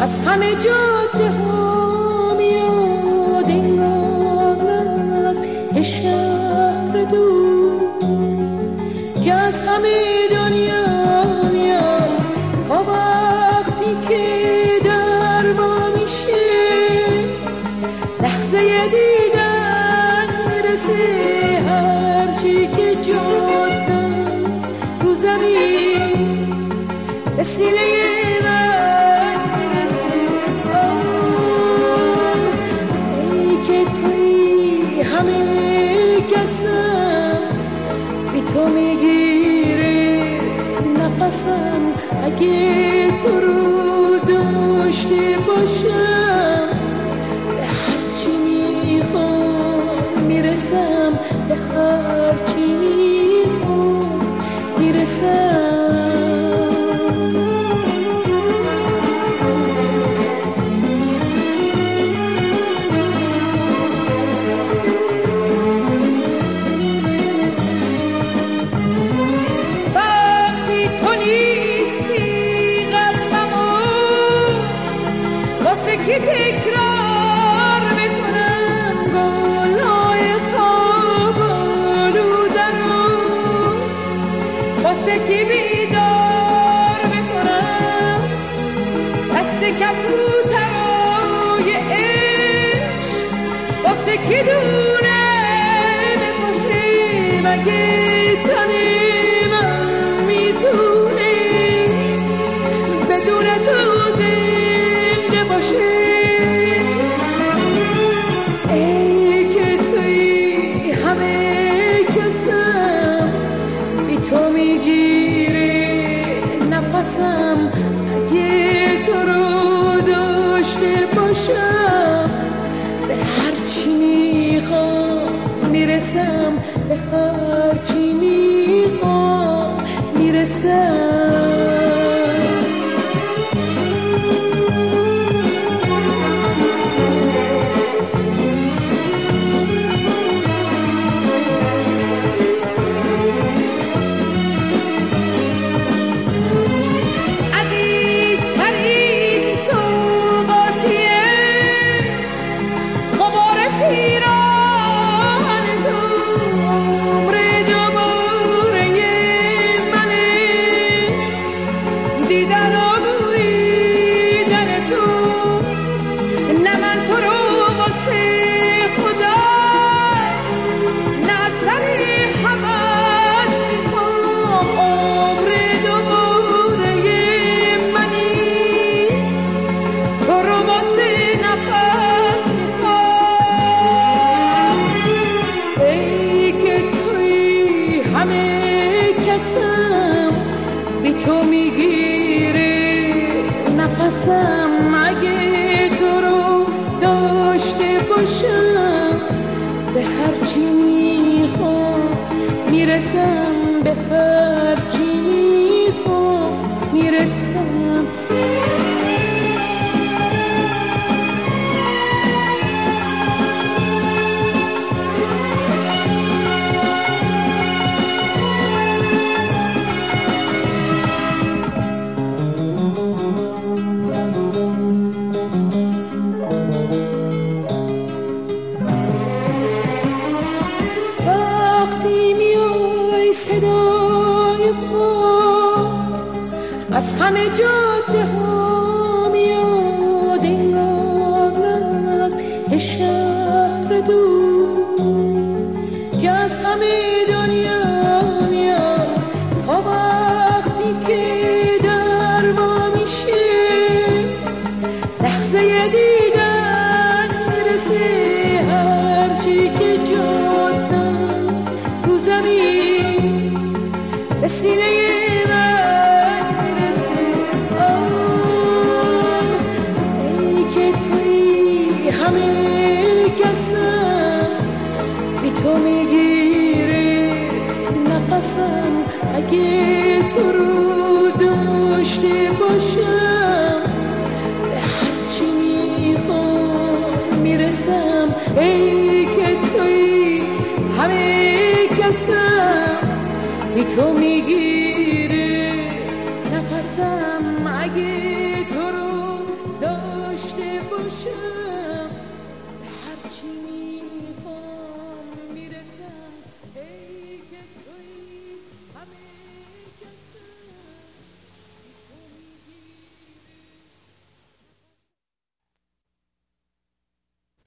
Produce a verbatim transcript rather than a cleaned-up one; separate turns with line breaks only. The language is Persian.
از همه جاده ها میاد انگار از شهر دور که از همه دنیا میاد تا وقتی که در با میشه لحظه دیدن میرسه هرچی که جاده است رو زمین به سینه تو میگیره نفسم اگه تو رو داشته باشم به هرچی میخوام میرسم به هرچی میخوام میرسم که تکرار میکنم گلای خواب آلودنو واسه که بیدار میکنم دست کبوترای عشق واسه که دونه نباشه مگه تنی من میتونه بدون تو زنده باشه تو میگیره نفسم اگه تو رو داشته باشم به هرچی میخوام میرسم به هرچی میخوام میرسم تو میگیره نفسم اگه تو رو داشته باشم به هرچی میخوام میرسم به هرچی میخوام میرسم از همه جاده ها میاد انگار از شهر دور که از همه دنیا میاد تا وقتی که در با میشه لحظه دیدن میرسه هرچی که جاده است رو زمین به سینه تو میگیره نفسم اگه تو رو داشته باشم به هرچی میخوام میرسم ای که توی همه کسم بی تو میگیره نفسم اگه تو رو داشته هرچی